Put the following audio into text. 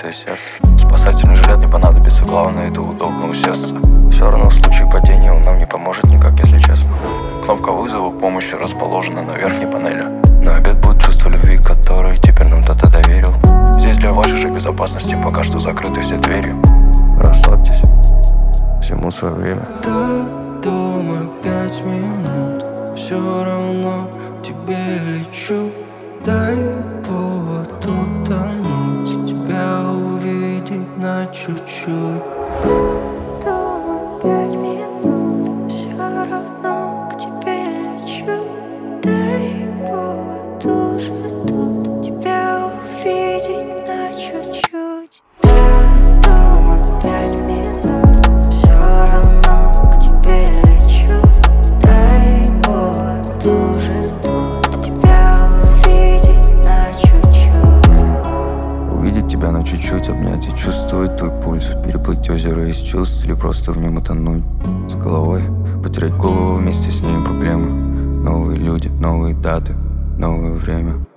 разбитое сердце. Спасательный жилет не понадобится, главное это удобно усесться. Все равно в случае падения он нам не поможет никак, если честно. Кнопка вызова помощи расположена на верхней панели. На обед будет чувство любви, которое теперь нам кто-то доверил. Здесь для вашей же безопасности пока что закрыты все двери. Расслабьтесь, всему свое время. До дома 5 минут, все равно к тебе лечу. Дай повод утонуть, тебя увидеть на чуть-чуть. Дома 5 минут, все равно к тебе лечу. Дай повод уже тут, тебя увидеть на чуть-чуть. Дома 5 минут, все равно к тебе лечу. Дай повод уже тут, тебя увидеть на чуть-чуть. Увидеть тебя на чуть-чуть, обнять и чувствовать твой пульс. Переплыть озеро из чувств или просто в нем утонуть с головой. Потерять голову, вместе с ней проблемы. Новые люди, новые даты, новое время.